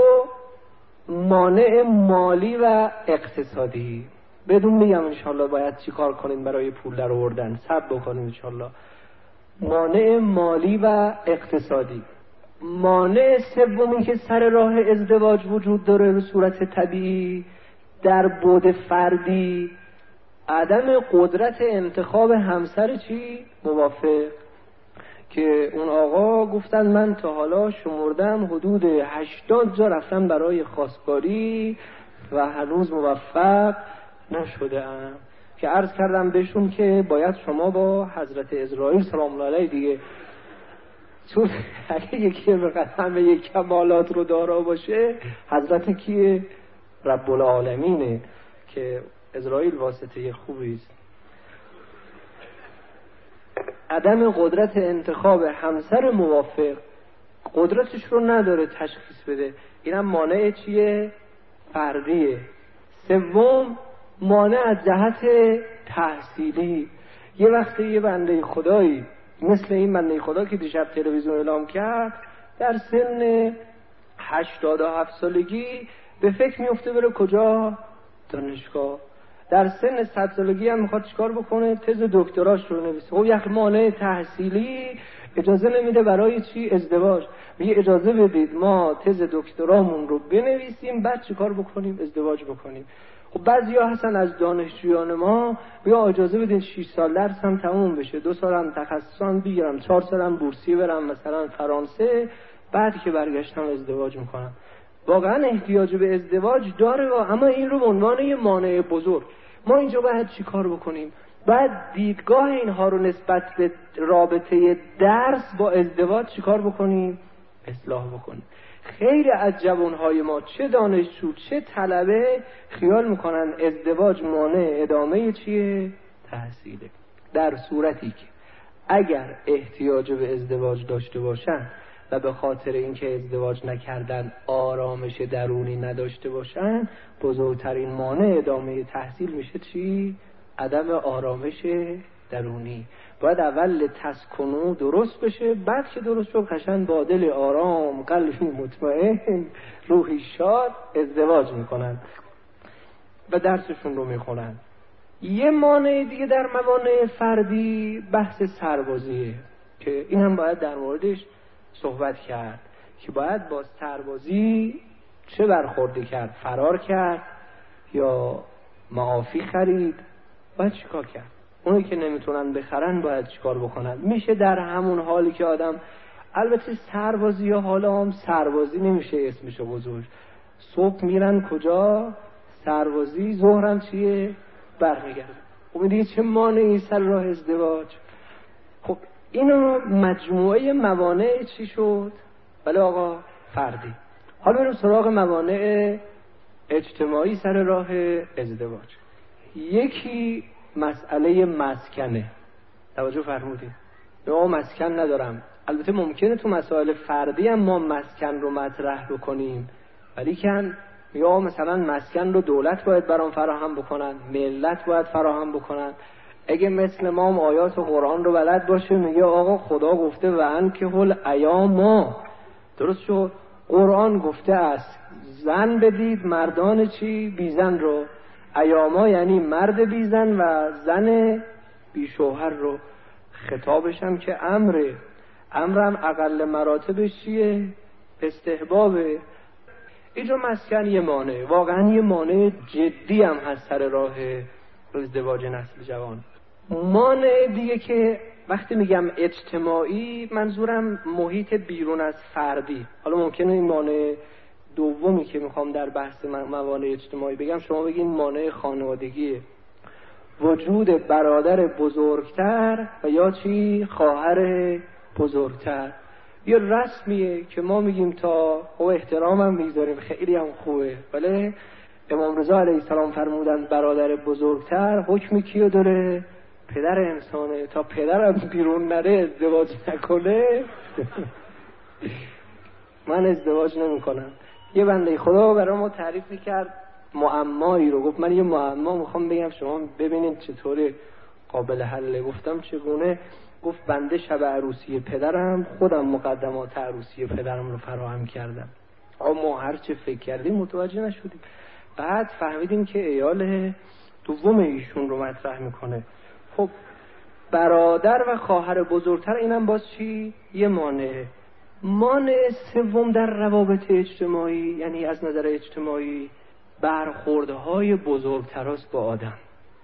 [SPEAKER 2] مانع مالی و اقتصادی. بدون میگم انشالله باید چی کار کنیم برای پول در آوردن، صبر بکنیم انشالله. مانع مالی و اقتصادی. مانع سومی که سر راه ازدواج وجود داره به صورت طبیعی در بعد فردی عدم قدرت انتخاب همسر چی؟ موافق. که اون آقا گفتن من تا حالا شمردم حدود هشتاد جا رفتم برای خواستگاری و هنوز موفق نشده ام. که عرض کردم بهشون که باید شما با حضرت عزرائیل سلام الله علیه دیگه، چون اگه یکی بقدر همه یک کمالات رو دارا باشه حضرت کیه؟ رب العالمینه که عزرائیل واسطه خوبی است. عدم قدرت انتخاب همسر موافق، قدرتش رو نداره تشخیص بده، اینم مانع چیه؟ فردیه. سوم مانع از جهت تحصیلی. یه وقتی یه بنده خدایی مثل این بنده خدا که دیشب تلویزیون اعلام کرد در سن هشتاد و هفت سالگی به فکر میفته بره کجا؟ دانشگاه. در سن صد سالگی هم میخواد چیکار بکنه؟ تز دکتراش رو نویسه. خب یک مانع تحصیلی اجازه نمیده برای چی؟ ازدواج. میگه اجازه بدید ما تز دکترامون رو بنویسیم بعد چیکار بکنیم؟ ازدواج بکنیم. خب بعضیا هستن از دانشجویان ما بیا اجازه بدین شش سال درسم تموم بشه، دو سالم تخصصم بگیرم، چهار سالم بورسیه برم مثلا فرانسه، بعد که برگشتم ازدواج میکنم. واقعا احتیاج به ازدواج داره و اما این رو به عنوان یه مانع بزرگ. ما اینجا باید چی کار بکنیم؟ باید دیدگاه اینها رو نسبت به رابطه درس با ازدواج چی کار بکنیم؟ اصلاح بکنیم. خیلی از جوانهای ما چه دانشجو چه طلبه خیال میکنن ازدواج مانع ادامه چیه؟ تحصیله. در صورتی که اگر احتیاج به ازدواج داشته باشن و به خاطر اینکه ازدواج نکردن آرامش درونی نداشته باشن، بزرگترین مانع ادامه تحصیل میشه چی؟ عدم آرامش درونی. باید اول تسکنو درست بشه، بعد که درست شد قشنگ با دل آرام، قلبی مطمئن، روحی شاد ازدواج میکنن و درسشون رو میخونن. یه مانع دیگه در موانع فردی بحث سربازیه که این هم باید در موردش صحبت کرد که باید با سربازی چه برخوردی کرد؟ فرار کرد یا معافی خرید؟ باید چیکار کرد؟ اونی که نمیتونن بخرن باید چیکار بکنن؟ میشه در همون حالی که آدم، البته سربازی یا حالا هم سربازی نمیشه اسمشو بزرگ، صبح میرن کجا؟ سربازی، ظهرم چیه؟ برمیگردن. خب دیگه چه مانعی سر راه ازدواج؟ خب اینو مجموعه موانع چی شد؟ بله آقا فردی. حالا بریم سراغ موانع اجتماعی سر راه ازدواج. یکی مسئله مسکنه. توجه فرمودید؟ ما مسکن ندارم. البته ممکنه تو مسائل فردی هم ما مسکن رو مطرح بکنیم، ولی کن یا مثلا مسکن رو دولت باید برام فراهم بکنن، ملت باید فراهم بکنن. اگه مثل ما هم آیات قرآن رو بلد باشه میگه آقا خدا گفته و انکحوا الایاما، درست شد؟ قرآن گفته است زن بدید مردان چی؟ بیزن رو. ایاما یعنی مرد بیزن و زن بی شوهر رو. خطابش هم که امره، امرم اقل مراتبش چیه؟ استحبابه. اینجا مسکن یه مانع، واقعا یه مانع جدی هم هست سر راه ازدواج نسل جوان. مانع دیگه که وقتی میگم اجتماعی منظورم محیط بیرون از فردی. حالا ممکنه این مانع دومی که میخوام در بحث موانع اجتماعی بگم شما بگین مانع خانوادگیه، وجود برادر بزرگتر و یا چی؟ خواهر بزرگتر. یه رسمیه که ما میگیم تا او احترام هم میذاریم، خیلی هم خوبه، ولی امام رضا علیه السلام فرمودن برادر بزرگتر حکمی کیو داره؟ پدر انسانه. تا پدرم بیرون نره ازدواج نکنه من ازدواج نمی کنم. یه بنده خدا برای ما تعریف میکرد معمایی رو، گفت من یه معما میخوام بگم شما ببینید چطوری قابل حله. گفتم چگونه؟ گفت بنده شب عروسی پدرم خودم مقدمات عروسی پدرم رو فراهم کردم، اما ما هر چه فکر کردیم متوجه نشدیم. بعد فهمیدیم که ایال دوم ایشون رو مطرح میکنه. خب برادر و خواهر بزرگتر اینم باز چی؟ یه مانع. مانع سوم در روابط اجتماعی، یعنی از نظر اجتماعی، برخوردهای بزرگتراست با آدم.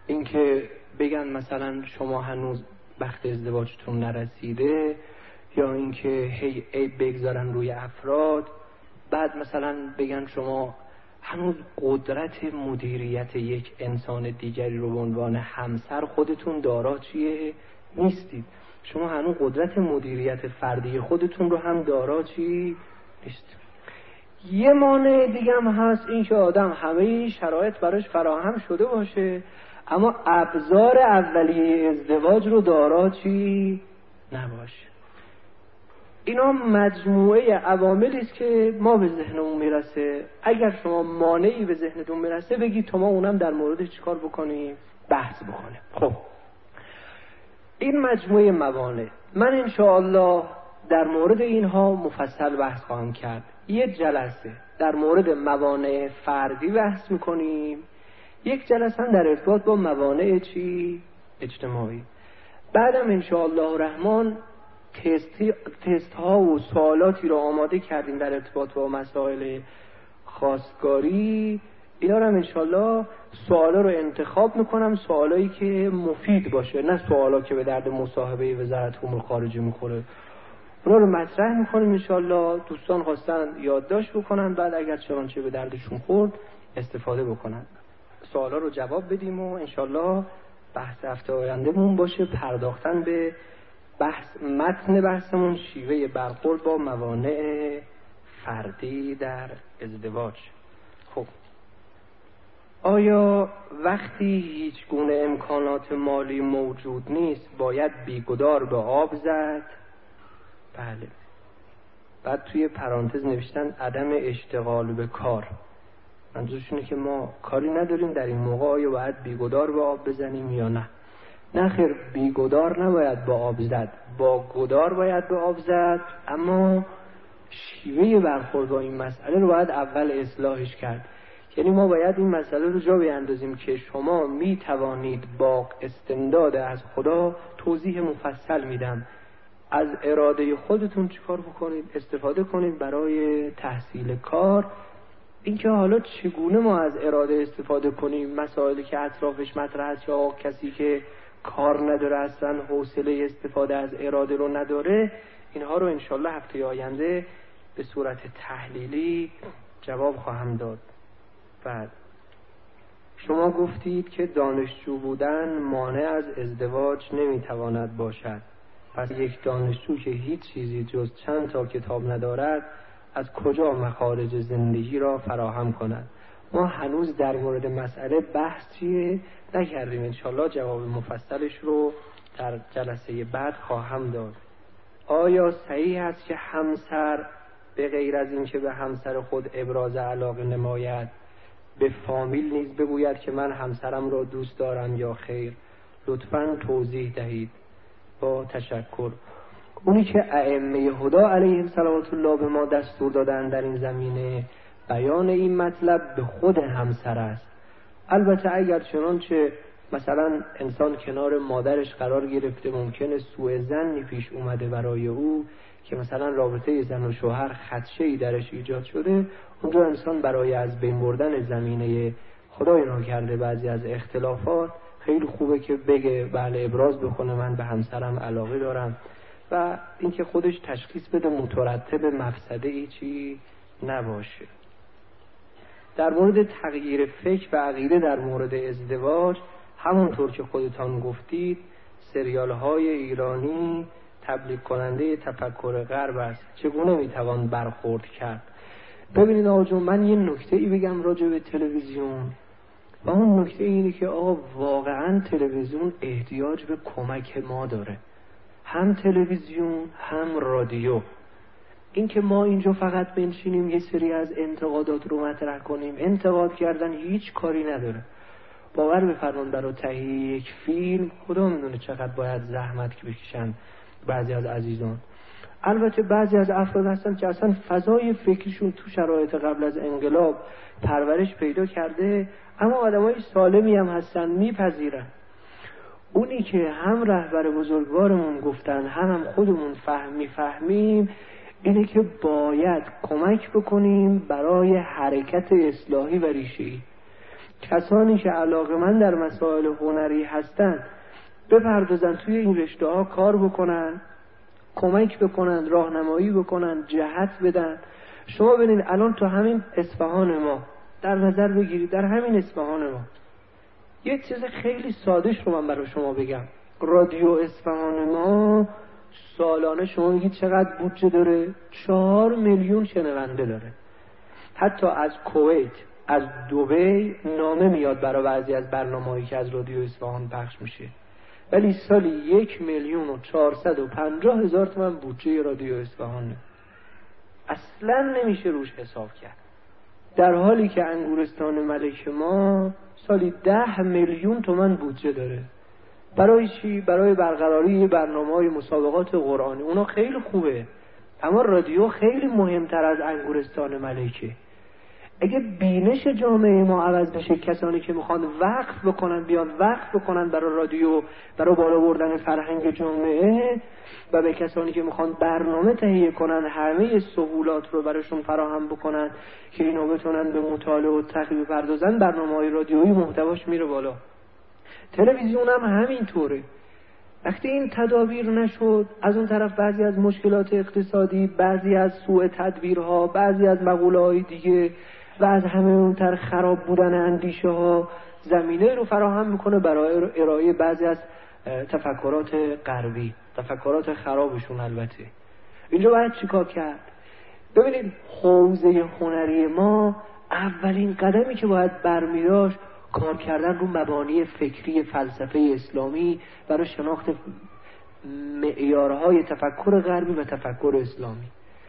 [SPEAKER 2] اینکه بگن مثلا شما هنوز وقت ازدواجتون نرسیده، یا اینکه هی عیب بگذارن روی افراد، بعد مثلا بگن شما هنوز قدرت مدیریت یک انسان دیگری رو به عنوان همسر خودتون دارا چیه نیستید، شما هنوز قدرت مدیریت فردی خودتون رو هم دارا چی نیست. یه مانع دیگه هم هست، این که آدم همه شرایط براش فراهم شده باشه اما ابزار اولیه ازدواج رو دارا چی نباشه. اینا مجموعه عواملی است که ما به ذهنمون میرسه. اگر شما مانعی به ذهنتون میرسه بگید تا ما اونم در موردش چیکار بکنیم، بحث بکنیم. خب این مجموعه موانع، من انشاءالله در مورد اینها مفصل بحث خواهم کرد. یه جلسه در مورد موانع فردی بحث میکنیم، یک جلسه هم در ارتباط با موانع چی اجتماعی. بعدم انشاءالله الرحمن تستی، تست ها و سوالاتی رو آماده کردیم در ارتباط با مسائل خواستگاری. اینا رو هم انشاءالله سوالا رو انتخاب میکنم، سوالایی که مفید باشه، نه سوالا که به درد مصاحبه وزارت امور خارجه میخوره. اونا رو مطرح میکنیم انشاءالله، دوستان خواستن یادداشت بکنن، بعد اگر چنانچه به دردشون خورد استفاده بکنن. سوالا رو جواب بدیم و انشاءالله بحث هفته آیندهمون باشه پرداختن به بحث متن بحثمون، شیوه برخورد با موانع فردی در ازدواج. خب آیا وقتی هیچ گونه امکانات مالی موجود نیست باید بیگدار به آب زد؟ بله. بعد توی پرانتز نوشتن عدم اشتغال به کار، منظورشونه که ما کاری نداریم در این موقع آیا باید بیگدار به آب بزنیم یا نه؟ نه خیر، بیگدار نباید با آب زد، با گدار باید به آب زد، اما شیوه برخورد با این مسئله رو باید اول اصلاحش کرد. یعنی ما باید این مسئله رو جا بیاندازیم که شما می توانید با استمداد از خدا، توضیح مفصل میدم، از اراده خودتون چیکار بکنید، استفاده کنید برای تحصیل کار. اینکه حالا چگونه ما از اراده استفاده کنیم، مسائلی که اطرافش مطرح است یا کسی که کار نداره اصلا حوصله استفاده از اراده رو نداره، اینها رو انشالله هفته آینده به صورت تحلیلی جواب خواهم داد. بعد شما گفتید که دانشجو بودن مانع از ازدواج نمیتواند باشد. پس یک دانشجو که هیچ چیزی جز چند تا کتاب ندارد از کجا مخارج زندگی را فراهم کند؟ ما هنوز در مورد مسئله بحثی نکردیم، انشالله جواب مفصلش رو در جلسه بعد خواهم داد. آیا صحیح است که همسر به غیر از این که به همسر خود ابراز علاقه نماید به فامیل نیز بگوید که من همسرم را دوست دارم یا خیر؟ لطفاً توضیح دهید. با تشکر. اونی که ائمه هدی علیهم صلوات الله به ما دستور دادن در این زمینه بیان این مطلب به خود همسر است. البته اگر چنانچه مثلا انسان کنار مادرش قرار گرفته ممکنه سوء ظنی پیش اومده برای او که مثلا رابطه زن و شوهر خدشه‌ای درش ایجاد شده، اونجا انسان برای از بین بردن زمینه خدای ناکرده بعضی از اختلافات خیلی خوبه که بگه بله ابراز بکنه من به همسرم علاقه دارم و اینکه خودش تشخیص بده مترتب مفسده ای چی نباشه. در مورد تغییر فکر و عقیده در مورد ازدواج، همونطور که خودتان گفتید سریال های ایرانی تبلیغ کننده تفکر غرب است. چگونه میتوان برخورد کرد؟ ببینید آقا جون، من یه نکته ای بگم راجع به تلویزیون و اون نکته اینه که آقا واقعا تلویزیون احتیاج به کمک ما داره، هم تلویزیون هم رادیو. این که ما اینجا فقط بنشینیم یه سری از انتقادات رو مطرح کنیم، انتقاد کردن هیچ کاری نداره. باور بفرمایید برای تهیه یک فیلم خدا میدونه چقدر باید زحمت که بکشن بعضی از عزیزان. البته بعضی از افراد هستن که اصلا فضای فکرشون تو شرایط قبل از انقلاب پرورش پیدا کرده، اما آدمای سالمی هم هستن، میپذیرن. اونی که هم رهبر بزرگوارمون گفتن هم, هم خودمون فهمی فهمیم اینه که باید کمک بکنیم برای حرکت اصلاحی و ریشه‌ای. کسانی که علاقه‌مند در مسائل هنری هستند بپردازن توی این رشته ها کار بکنن، کمک بکنن، راهنمایی بکنن، جهت بدن. شما ببینید الان تو همین اصفهان ما در نظر بگیرید، در همین اصفهان ما یه چیز خیلی سادهش رو من برای شما بگم. رادیو اصفهان ما سالانه شما میگید چقدر بودجه داره؟ چهار میلیون شنونده داره. حتی از کویت، از دبی نامه میاد برای بعضی از برنامه‌هایی که از رادیو اصفهان پخش میشه، ولی سالی یک میلیون و چهارصد و پنجاه هزار تومان بودجه رادیو اصفهانه. اصلا نمیشه روش حساب کرد، در حالی که انگورستان ملک ما سالی ده میلیون تومان بودجه داره. برای چی؟ برای برقراری برنامه‌های مسابقات قرآنی. اونا خیلی خوبه، اما رادیو خیلی مهمتر از انگورستان ملکه. اگه بینش جامعه ما عوض بشه، کسانی که میخوان وقف بکنن بیان وقف بکنن برای رادیو، برای بالا بردن فرهنگ جامعه، و به کسانی که میخوان برنامه تهیه کنن همه سهولات رو براشون فراهم بکنن که اینا بتونن به مطالعه و تحقیق بپردازن، برنامه‌های رادیویی محتواش میره بالا. تلویزیون هم همینطوره. وقتی این تدابیر نشد، از اون طرف بعضی از مشکلات اقتصادی، بعضی از سوء تدبیرها، بعضی از مقوله‌های دیگه و از همه اون طرف خراب بودن اندیشه ها زمینه رو فراهم میکنه برای ارائه بعضی از تفکرات غربی، تفکرات خرابشون. البته اینجا باید چیکار کرد؟ ببینید حوزه هنری ما اولین قدمی که باید برمی‌داشت کار کردن رو مبانی فکری فلسفه اسلامی برای شناخت معیارهای تفکر غربی و تفکر اسلامی.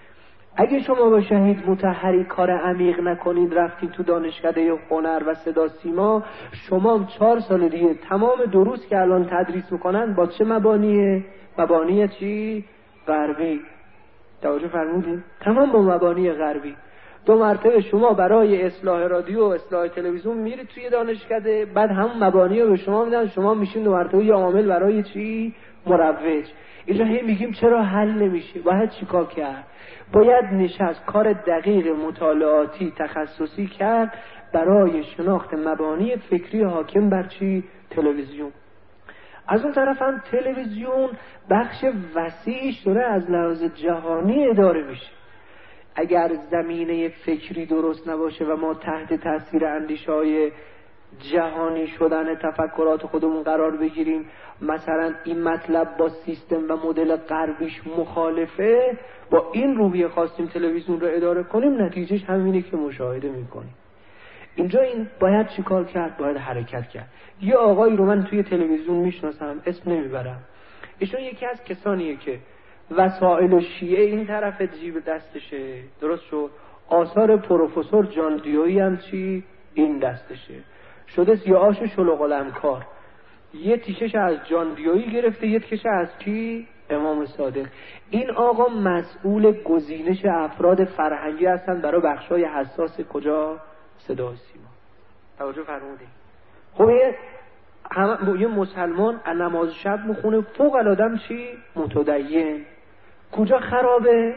[SPEAKER 2] اگه شما با شهید مطهری کار عمیق نکنید، رفتید تو دانشکده هنر و صدا سیما، شما چهار سال دیگه تمام دروس که الان تدریس میکنن با چه مبانیه؟ مبانی چی؟ غربی. توجه فرمودید؟ تمام با مبانی غربی. دو مرتبه شما برای اصلاح رادیو و اصلاح تلویزیون میرید توی دانشکده، بعد هم مبانی رو به شما میدن، شما میشین دو مرتبه یه عامل برای چی؟ مروج. اینجا هی میگیم چرا حل نمیشه؟ باید چیکار کرد؟ باید نشست کار دقیق مطالعاتی تخصصی کرد برای شناخت مبانی فکری حاکم بر چی؟ تلویزیون. از اون طرف هم تلویزیون بخش وسیعی شده از لحاظ جهانی اداره میشه. اگر زمینه فکری درست نباشه و ما تحت تاثیر اندیشه‌های جهانی شدن تفکرات خودمون قرار بگیریم، مثلا این مطلب با سیستم و مدل غربیش مخالفه، با این روحیه خواستیم تلویزیون رو اداره کنیم، نتیجهش همینه که مشاهده میکنیم. اینجا این باید چیکار کرد؟ باید حرکت کرد. یه آقایی رو من توی تلویزیون میشناسم، اسم نمیبرم، ایشون یکی از کسانیه که وسائل شیعه این طرف جیب دستشه، درست شد، آثار پروفسور جان دیویی هم چی؟ این دستشه، شده سیاهاش شلوغ الانکار. یه تیکش از جان دیویی گرفته، یه تیکش از کی؟ امام صادق. این آقا مسئول گزینش افراد فرهنگی هستن برای بخشای حساس کجا؟ صدا و سیما. توجه فرمودید؟ خب یه هم یه مسلمان نماز شب میخونه، فوق العاده چی؟ متدین. کجا خرابه؟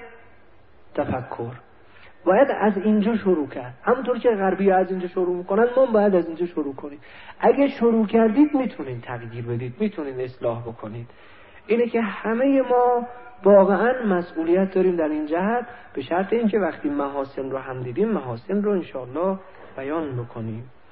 [SPEAKER 2] تفکر. باید از اینجا شروع کرد. همونطور که غربی از اینجا شروع میکنن، ما باید از اینجا شروع کنیم. اگه شروع کردید میتونید تغییر بدید، میتونید اصلاح بکنید. اینه که همه ما واقعا مسئولیت داریم در این جهت، به شرط اینکه وقتی محاسن رو هم دیدیم، محاسن رو انشاءالله بیان بکنیم.